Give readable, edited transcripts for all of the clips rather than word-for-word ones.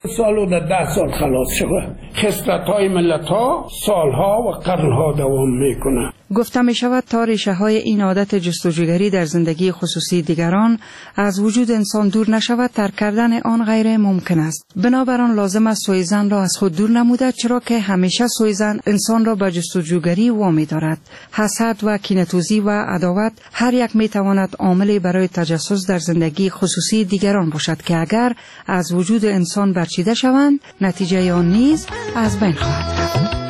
سالو در 10 سال خلاص شود. خصلت‌های ملت‌ها سالها و قرنها دوام میکنه. گفته می شود تا ریشه های این عادت جستجوگری در زندگی خصوصی دیگران از وجود انسان دور نشود، ترک کردن آن غیر ممکن است. بنابراین لازم است سوءظن را از خود دور نموده، چرا که همیشه سوءظن انسان را به جستجوگری وامی دارد. حسد و کینه‌توزی و عداوت هر یک می تواند عاملی برای تجسس در زندگی خصوصی دیگران باشد که اگر از وجود انسان برچیده شوند، نتیجه آن نیز از بین خواهد رفت.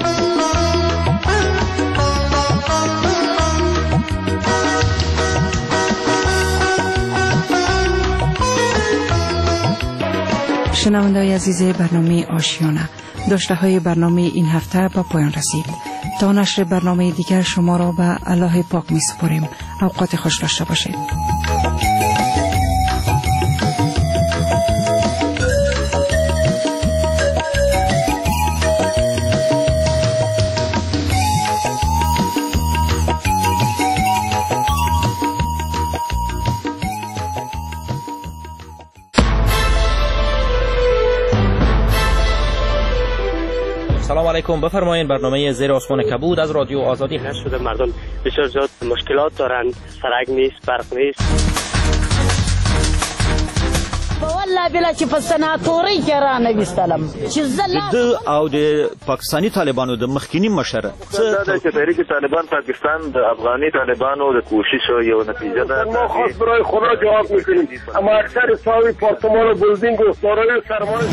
شنونده‌های عزیز برنامه آشیانه، داشته‌های برنامه این هفته به پایان رسید. تا نشر برنامه دیگر شما را به الله پاک می‌سپاریم. اوقات خوش داشته باشید. سلام علیکم، بفرمایید. برنامه زیر آسمان کبود از رادیو آزادی خرج شده. مردم بسیار زیاد مشکلات دارند، سرک نیست، برق نیست. والله بلا چې په سناتوري کې را نویستلم چې د او د پاکستانی طالبانو د مخکینی مشر دا چې تحریک طالبان پاکستان د افغاني طالبانو د کوشش یو نتیجه ده. ما خاص برای خدا جواب میکنیم، اما اکثر ساوی پارتمان و بلدینگ و سارای سرمایه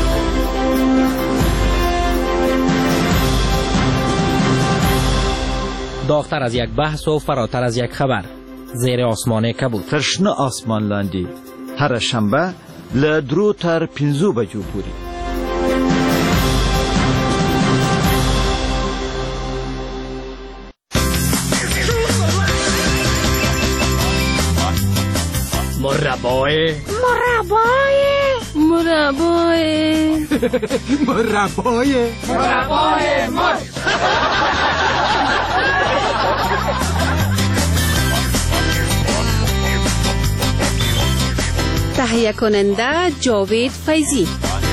داغتر از یک بحث و فراتر از یک خبر، زیر آسمان کبود. ترشنه آسمان لاندی هر شنبه له 3 تر 5 بجو پورې. مربای تهیه کننده جاوید فیضی.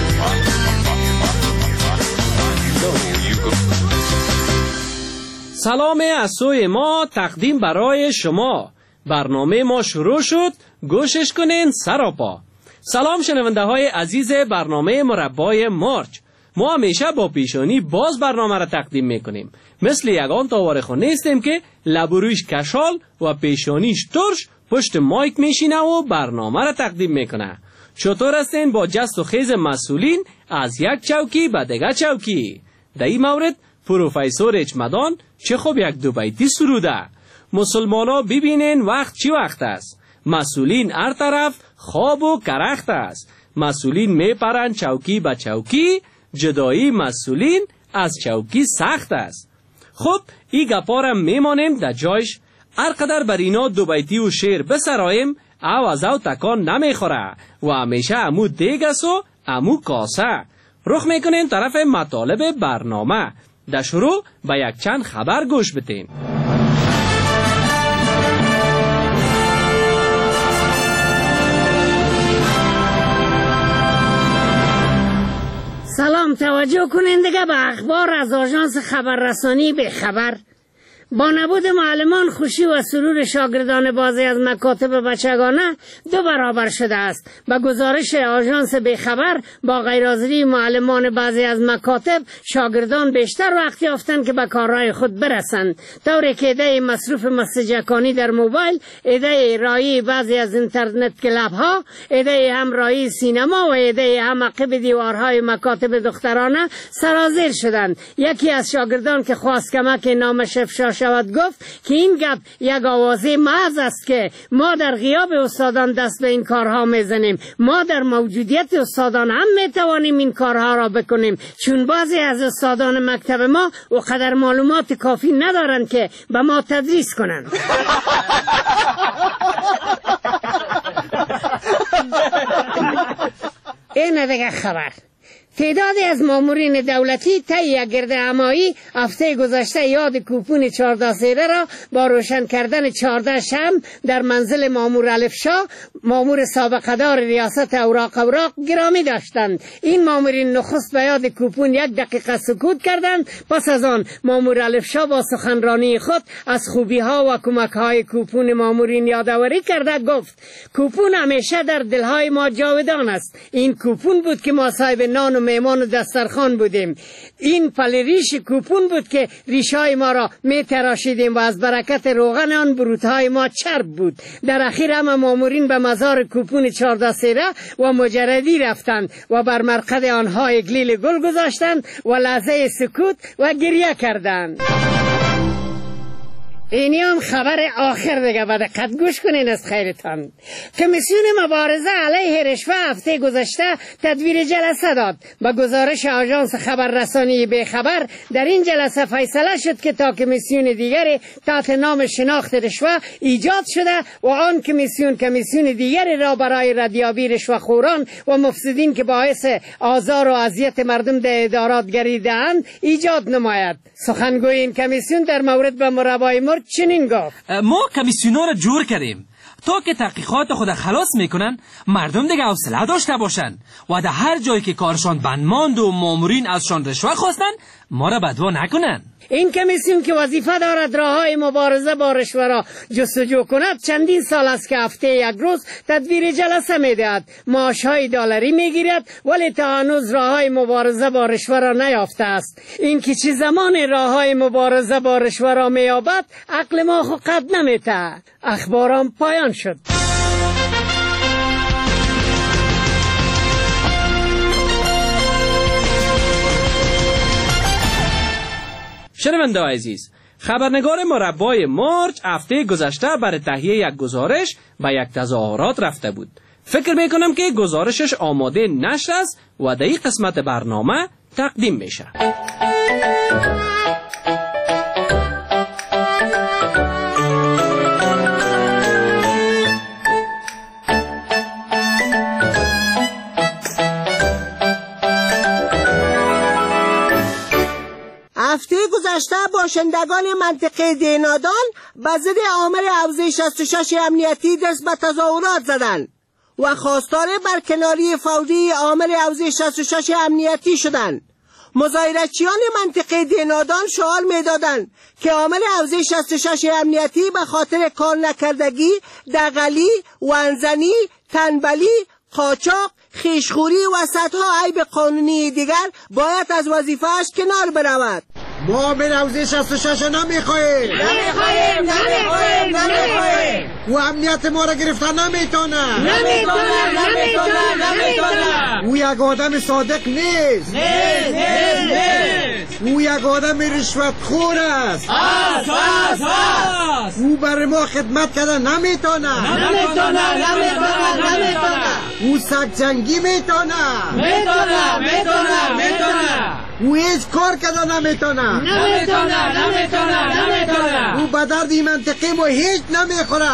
سلام از سوی ما تقدیم برای شما. برنامه ما شروع شد، گوشش کنین سراپا. سلام شنونده های عزیز برنامه مربای مارچ. ما همیشه با پیشانی باز برنامه را تقدیم میکنیم. مثل یگان تاوارخو نیستیم که لبرویش کشال و پیشانیش ترش پشت مایک میشینه و برنامه را تقدیم میکنه. چطور هستین با جست و خیز مسئولین از یک چوکی به دیگر چوکی؟ در این مورد پروفیسور اچمدان چه خوب یک دو بیتی سروده. مسلمانا ببینین وقت چی وقت است. مسئولین هر طرف خواب و کرخت است. مسئولین میپرن چوکی به چوکی، جدایی مسئولین از چوکی سخت است. خب این گپارم میمانیم در جایش. هر قدر بر اینا دو بیتی و شعر بسرایم او از او تکان نمیخوره و همیشه امو دیگ است و امو کاسه. رخ میکنیم طرف مطالب برنامه. در شروع به یک چند خبر گوش بتین. سلام، توجه کنین دیگه به اخبار از آژانس خبررسانی به خبر. با نبود معلمان خوشی و سرور شاگردان بعضی از مکاتب بچگانه 2 برابر شده است. به گزارش آژانس به خبر با غیرحاضری معلمان بعضی از مکاتب شاگردان بیشتر وقت یافتند که به کارهای خود برسند، طوری که ایده مصروف مسجکانی در موبایل، ایده رایی بعضی از اینترنت کلاب ها، ایده هم رایی سینما و ایده هم عقب دیوارهای مکاتب دخترانه سرازیر شدند. یکی از شاگردان که خواست کمک نامش افشا شود گفت که این گپ یک آوازه محض است که ما در غیاب استادان دست به این کارها میزنیم. ما در موجودیت استادان هم میتوانیم این کارها را بکنیم، چون بعضی از استادان مکتب ما و قدر معلومات کافی ندارند که به ما تدریس کنند. این دیگه خبر. تعدادی از مامورین دولتی طی یک گردهمایی هفته گذشته یاد کوپون 14 سیره را با روشن کردن 14 شمع در منزل مامور الفشا، مامور سابقه دار ریاست اوراق گرامی داشتند. این مامورین نخست به یاد کوپون 1 دقیقه سکوت کردند. پس از آن مامور الفشا با سخنرانی خود از خوبی ها و کمک های کوپون مامورین یادآوری کرده گفت: کوپون همیشه در دلهای ما جاودان است. این کوپون بود که ما صاحب نان و میمان و دسترخوان بودیم. این پلریش کوپون بود که ریشای ما را می تراشیدیم و از برکت روغن آن بروتهای ما چرب بود. در اخیر همه مامورین به مزار کوپون 14 سیره و مجردی رفتند و بر مرقد آنها اکلیل گل گذاشتند و لحظه سکوت و گریه کردند. اینی هم خبر آخر دیگه، با دقت گوش کنین از خیرتان. کمیسیون مبارزه علیه رشوه هفته گذشته تدبیر جلسه داد. با گزارش آژانس خبررسانی بیخبر در این جلسه فیصله شد که تا کمیسیون دیگری تحت نام شناخت رشوه ایجاد شده و آن کمیسیون دیگری را برای ردیابی رشوه‌خوران و مفسدین که باعث آزار و اذیت مردم در ادارات گردیده‌اند ایجاد نماید. سخنگوی این کمیسیون در مورد به مربای مرد چنین گفت: ما کمیسیونا را جور کردیم تا که تحقیقات خود خلاص میکنن مردم دیگه حوصله داشته باشن و در هر جایی که کارشان بند ماند و مامورین ازشان رشوه خواستن ما را بدوا نکنن. این کمیسیون که وظیفه دارد راههای مبارزه با رشوه را جستجو کند چندین سال است که هفته 1 روز تدبیر جلسه میدهد. معاشهای دلاری میگیرد ولی تا هنوز راههای مبارزه با رشوه را نیافته است. این که چه زمان راههای مبارزه با رشوه را مییابد عقل ما خود قد نمیته. اخبارم پایان شد. شنونده عزیز، خبرنگار مربای مارچ هفته گذشته برای تهیه یک گزارش و یک تظاهرات رفته بود. فکر میکنم که گزارشش آماده نشر است و در این قسمت برنامه تقدیم میشه. هفته گذشته باشندگان منطقه دینادان به ضد آمر حوزه 66 امنیتی دست به تظاهرات زدند و خواستار برکناری فوری آمر حوزه 66 امنیتی شدند. مظاهرچیان منطقه دینادان سوال می‌دادند که عامل حوزه 66 امنیتی به خاطر کار نکردگی، دغلی، وانزنی، تنبلی، قاچاق، خیشخوری و صدها عیب قانونی دیگر باید از وظیفه‌اش کنار برود. ما به حوزه 66 نمیخواهیم. او امنیت ما را گرفتن نمیتونه. او یک آدم صادق نیست. او یک آدم رشوتخور است. او برای ما خدمت کردن نمیتونه. او سگ جنگی میتونه. او هیچ کار کردن نمیتونه. او به درد این منطقه ما هیچ نمیخوره.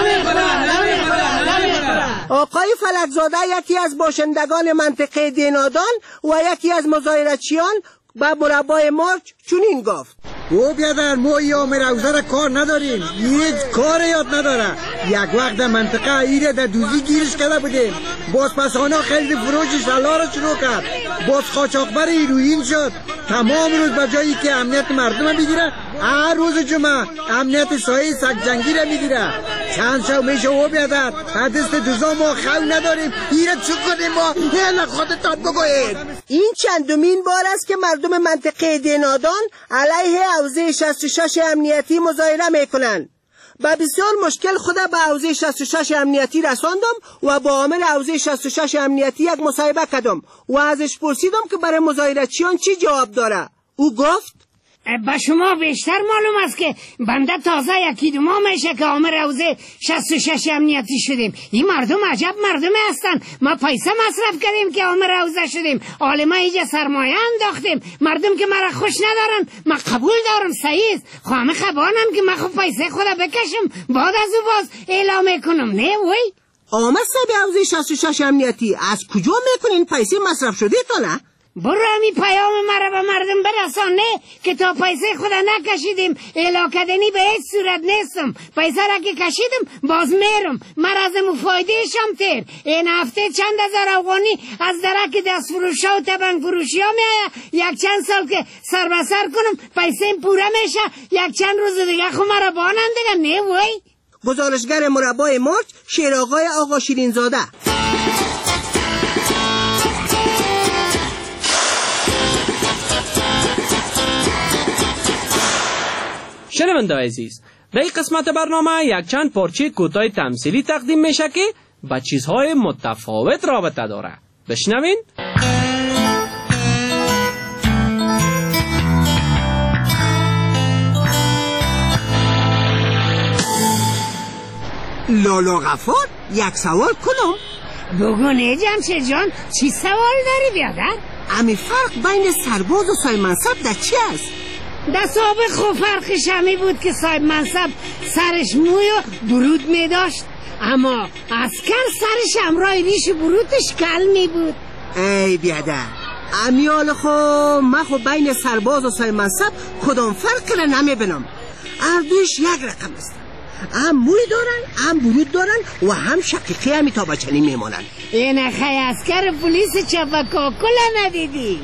آقای فلکزاده یکی از باشندگان منطقه دینادان و یکی از مظاهرچیان به مربای مارچ چنین گفت: او بیادر ما یا مروزه را کار نداریم، هیچ کار یاد نداره. یک وقت در منطقه ایره در دوزی گیرش کرده بودیم، باز پس آنها خیلی فروش شلا را شروع کرد، باز قاچاقبر هیروئین شد. تمام روز به جایی که امنیت مردم میگیره، هر روز جمعه امنیت سایه سگ جنگی را میگیره. چند شو میشه او بیادر دست دوزا ما خو نداریم، ایره چو کنیم ما؟ یلا خودتان بگوید. این چندمین بار است که مردم منطقه دینادان علیه حوزه 66 امنیتی مظاهره میکنند. با بسیار مشکل خود به حوزه 66 امنیتی رساندم و با عامل حوزه 66 امنیتی یک مصاحبه کردم و ازش پرسیدم که برای مظاهرچیان چی جواب داره. او گفت: به شما بیشتر معلوم است که بنده تازه 1-2 ماه میشه که عامل حوزه 66 امنیتی شدیم. این مردم عجب مردمی هستن. ما پیسه مصرف کردیم که عامل حوزه شدیم. عالمه ایجا سرمایه انداختیم. مردم که مرا خوش ندارن ما قبول دارم، صحیح است. خواهم خبانم که من خود پیسه خدا بکشم بعد از او باز اعلام کنم. نه وای آمد به حوزه 66 امنیتی از کجا میکنین پیسه مصرف شده تا نه؟ برو همی پیام مرا به مردم برسان، نه که تا پیسه خدا نکشیدیم الاکدنی به هیچ صورت نیستم. پیسه را که کشیدم باز میرم، مر از مفایده شم تیر. این هفته چند هزار افغانی از درک دست فروشا و تبنگ فروشی ها میآید. یک چند سال که سر به سر کنم پیسه پوره میشه، یک چند روز دیگه خو مرا بانم دیگه. نه وای. گزارشگر مربای مرچ شیر آقا شیرینزاده. شنونده عزیز، در این قسمت برنامه یک چند پارچه کوتاه تمثیلی تقدیم میشه که با چیزهای متفاوت رابطه داره. بشنوین. لالا غفار، یک سوال کنم؟ بگو نه جمشید جان، چی سوال داری بیادر؟ امی فرق بین سرباز و صاحب منصب در چی است؟ در سابق خو فرقش همی بود که صاحب منصب سرش موی و برود می داشت، اما عسکر سرش همراه ریش برودش کل می بود. ای بیادر، امیال من خو بین سرباز و صاحب منصب کدام فرق را نمی بینم. هر دوش یک رقم است. هم موی دارن، هم برود دارن و هم شقیقی همی تا بچنی میمونن. این خی اسکر پولیس چپکاکل ندیدی؟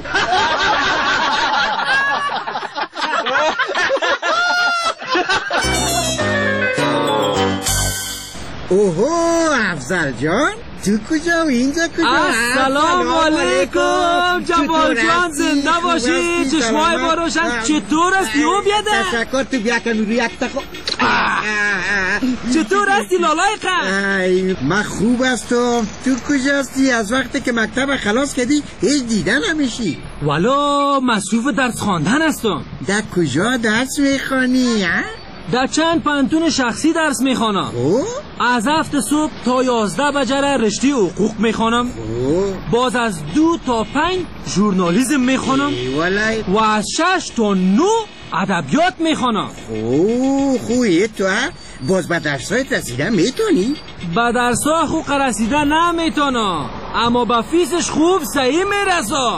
اوهو افضل جان، تو کجا و اینجا کجا؟ السلام علیکم جوال جان، زنده باشی، چشمای ما روشن. چطور هستی او بیاده؟ تشکر، تو بیا کنو روی یک تخو. چطور هستی لالای قد؟ من خوب هستم. تو کجا هستی؟ از وقتی که مکتب خلاص کردی هیچ دیدن نمیشی. والا مصروف درس خواندن هستم. در کجا درس میخوانی؟ در چند پانتون شخصی درس میخوانم. از 7 صبح تا 11 بجره رشته حقوق میخوانم. باز از 2 تا 5 ژورنالیسم میخوانم و از 6 تا 9 ادبیات میخوانم. خوبه تو باز به درسای رسیدن میتونی؟ به درسای خوب رسیدن نمیتونم، اما به فیسش خوب صحیح میرسه.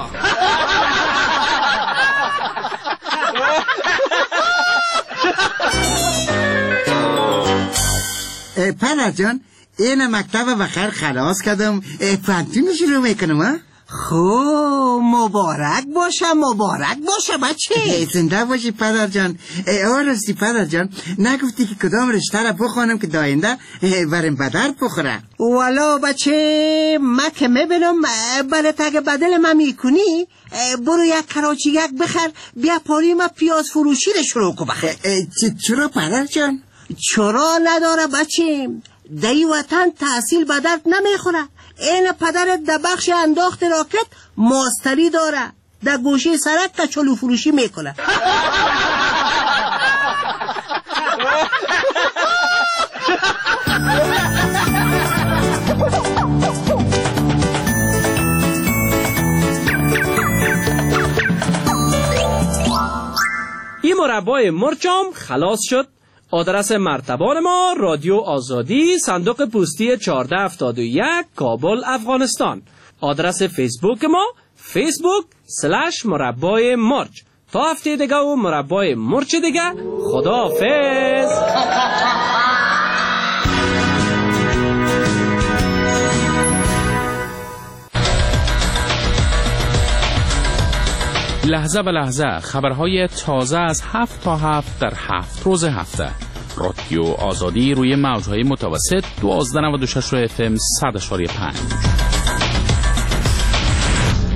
پدر جان، این مکتب بخیر خلاص کردم، پانتون شروع میکنم. خب مبارک باشه بچه. زنده باشی پدر جان. آرستی پدر جان، نگفتی که کدام رشته را بخوانم که داینده برم بدر بخوره؟ والا بچه، من که میبینم بله اگه بدل من میکنی برو یک کراچیک بخر، بیا پاری ما پیاز فروشی رو شروع کن بخیر. چرا پدر جان؟ چرا نداره بچه، دی وطن تحصیل به درد نمیخوره. این پدرت در بخش انداخت راکت ماستری داره، در گوشه سرک کچلو فروشی میکنه. این مربای مرچم خلاص شد. آدرس مرتبان ما رادیو آزادی، صندوق پستی 1471 کابل افغانستان. آدرس فیسبوک ما facebook/مربای مرچ. تا هفته دیگه و مربای مرچ دیگه، خداحافظ. لحظه به لحظه خبرهای تازه از 7 تا 7 در 7 روز هفته. رادیو آزادی روی موجهای متوسط 12.96 FM 100.5.